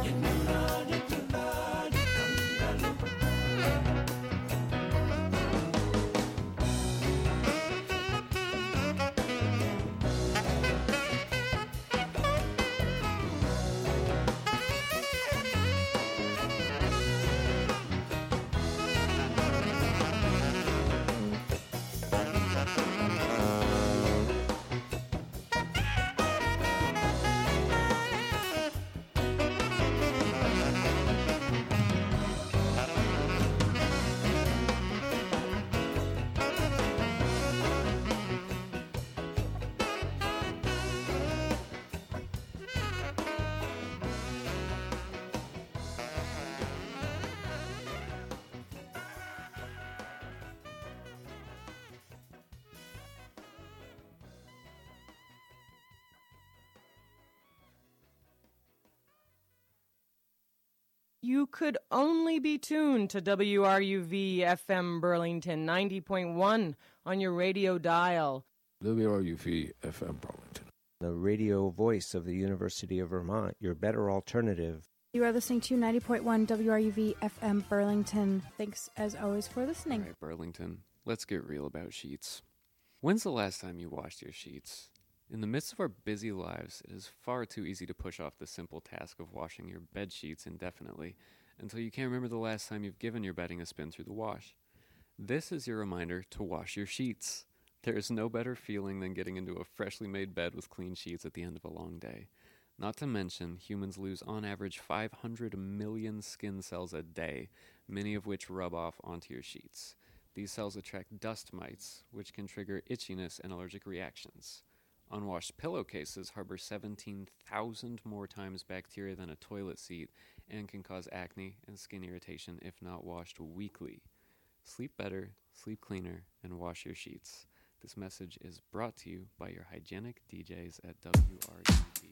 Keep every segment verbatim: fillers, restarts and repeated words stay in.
You could only be tuned to W R U V F M Burlington ninety point one on your radio dial. W R U V F M Burlington, the radio voice of the University of Vermont, your better alternative. You are listening to ninety point one W R U V F M Burlington. Thanks, as always, for listening. All right, Burlington, let's get real about sheets. When's the last time you washed your sheets? In the midst of our busy lives, it is far too easy to push off the simple task of washing your bed sheets indefinitely until you can't remember the last time you've given your bedding a spin through the wash. This is your reminder to wash your sheets. There is no better feeling than getting into a freshly made bed with clean sheets at the end of a long day. Not to mention, humans lose on average five hundred million skin cells a day, many of which rub off onto your sheets. These cells attract dust mites, which can trigger itchiness and allergic reactions. Unwashed pillowcases harbor seventeen thousand more times bacteria than a toilet seat and can cause acne and skin irritation if not washed weekly. Sleep better, sleep cleaner, and wash your sheets. This message is brought to you by your hygienic D Js at W R U V.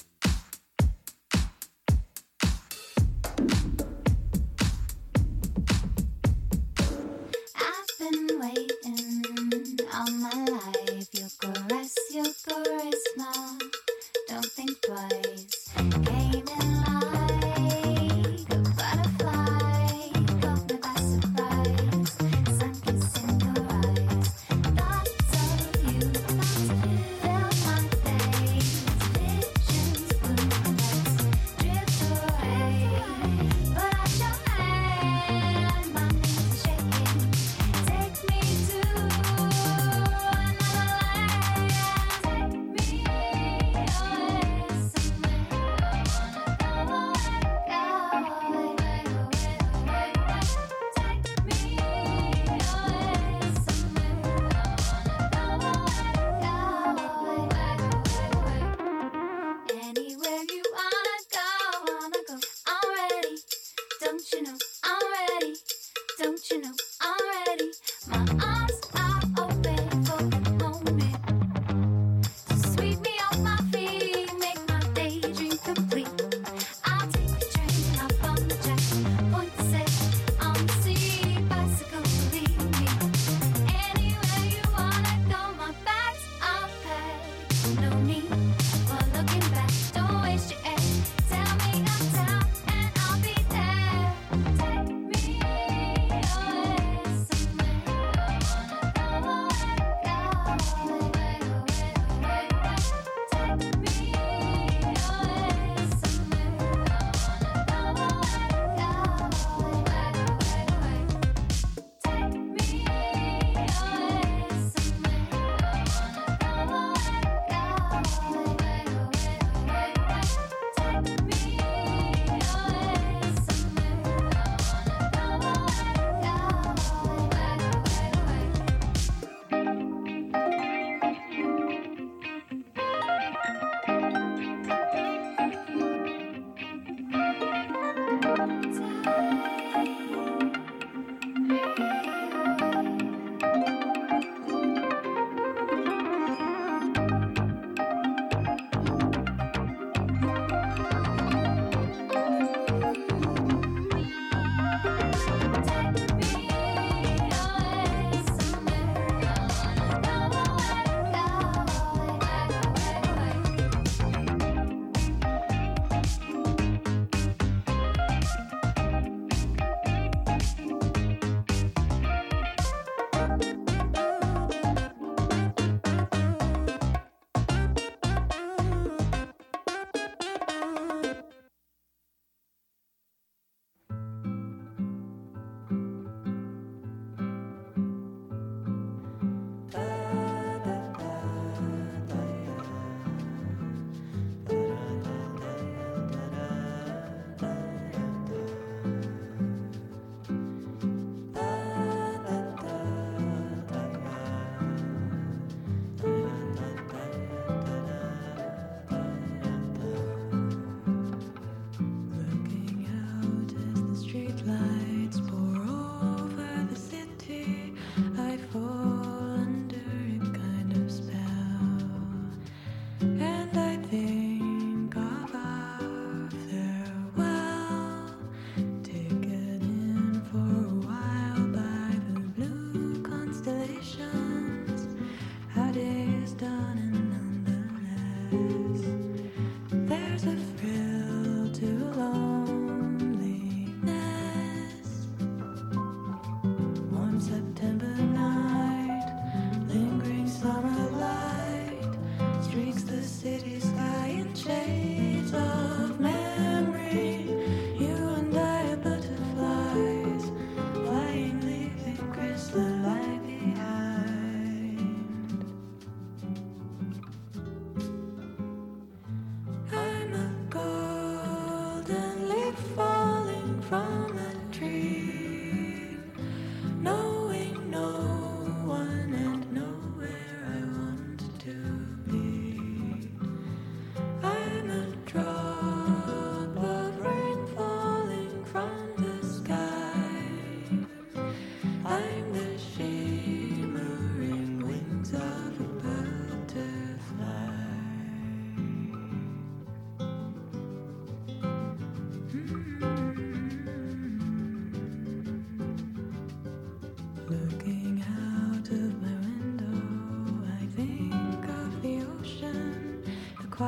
I've been waiting all my life. Your caress, your charisma. Don't think twice. Came in like a butterfly. Caught me by surprise. Sun-kissing your eyes. Thoughts of you. Fill my days. Visions, moonlights. Drift away. But I your hand. My knees shaking. Take me to another land. Take me away somewhere. I wanna go away, go away, away, away, away. Take me away somewhere. I wanna go away, go away, away. Anywhere you wanna go, wanna go. I'm ready. Don't you know I'm ready? Don't you know I'm ready? My arms are open for the moment. To sweep me off my feet, make my daydream complete. I'll take the train, hop on the jack, point the set on the sea, bicycle, lead me. Anywhere you wanna go, my bags are packed. No need for looking back. Don't waste your air. Tell me uptown and I'll be there. Take me away somewhere.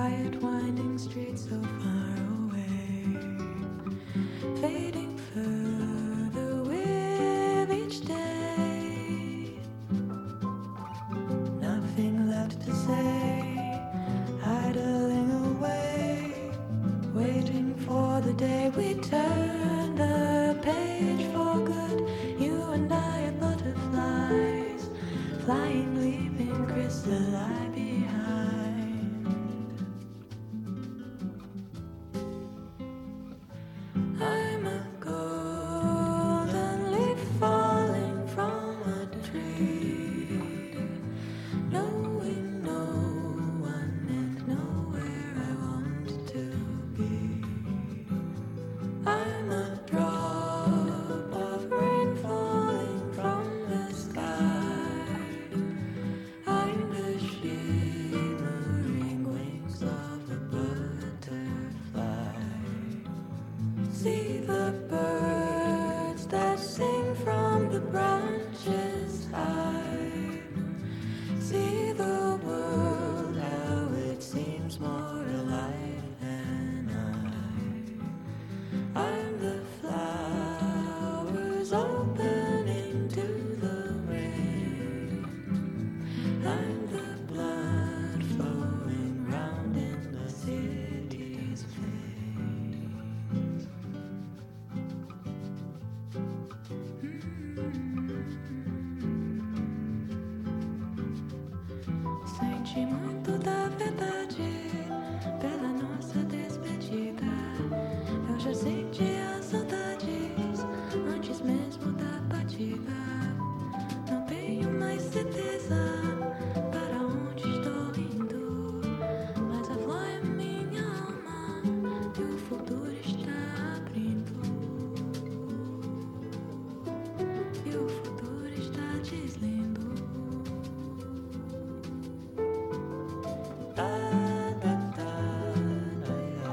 quiet winding streets so far away, fading further with each day. Nothing left to say, idling away, waiting for the day we turn the page for good. You and I are butterflies, flying, leaving chrysolite behind. I'm a golden leaf falling from a tree, knowing no one and nowhere I want to be. I'm a drop of rain falling from the sky. I'm the shimmering wings of a butterfly. See the birds that sing from the branches high. See the world, how it seems more alive than I. I'm the flowers opening to the rain. I'm the blood flowing round in the city's veins. Sente muito da verdade pela nossa despedida. Eu já senti as saudades antes mesmo da partida. Não tenho mais certeza para onde estou indo, mas a flor é minha alma e o futuro está abrindo. E o futuro está deslindo. Da, da, da, da, da.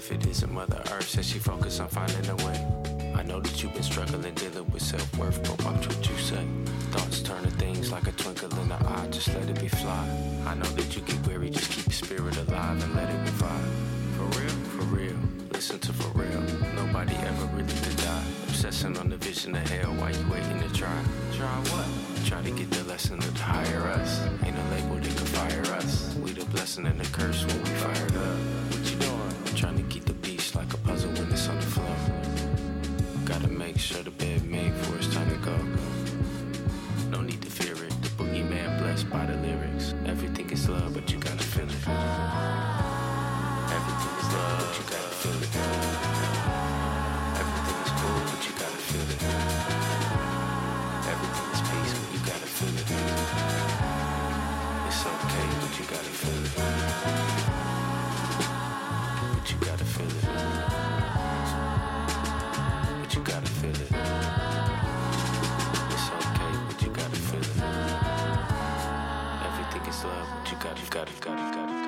if it isn't Mother Earth, says she focused on finding a way. I know that you've been struggling, dealing with self-worth, but watch what you say. Thoughts turn to things like a twinkle in the eye, just let it be fly. I know that you get weary, just keep your spirit alive and let it revive. For real, for real, listen to for real. Nobody ever really did die. Obsessing on the vision of hell while you waiting to try. Try what? Try to get the lesson to hire us. Ain't a label that can fire us. We the blessing and the curse when we fired up. What you doing? Trying to keep the beast like a puzzle when it's on the floor. Gotta make sure the bed made for it's time to go. No need to fear it. The boogeyman blessed by the lyrics. Everything is love, but you gotta feel it. Everything is love, but you gotta feel it. Everything is cool, but you gotta feel it. Everything is peace, but you gotta feel it. It's okay, but you gotta feel it. But you gotta feel it. But you gotta feel it. It's okay, but you gotta feel it. Everything is love, but you gotta, gotta, gotta, gotta, gotta.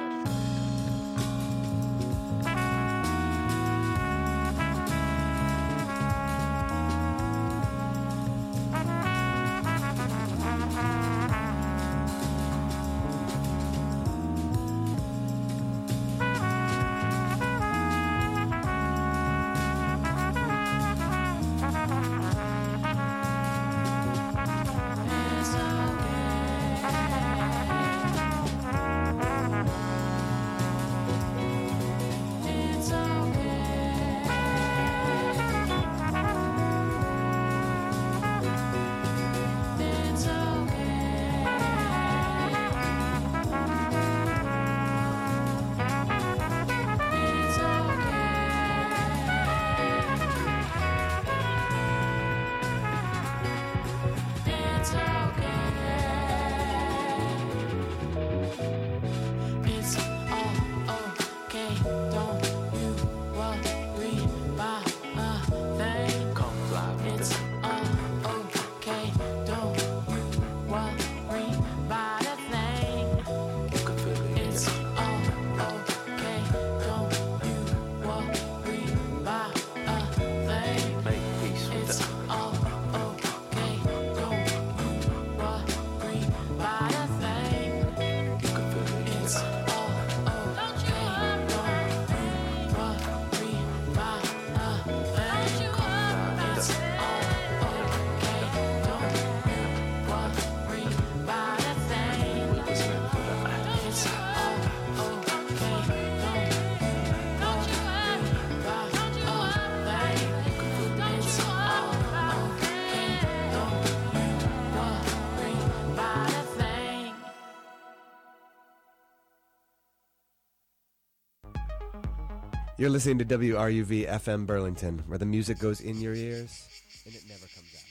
You're listening to W R U V F M Burlington, where the music goes in your ears and it never comes out.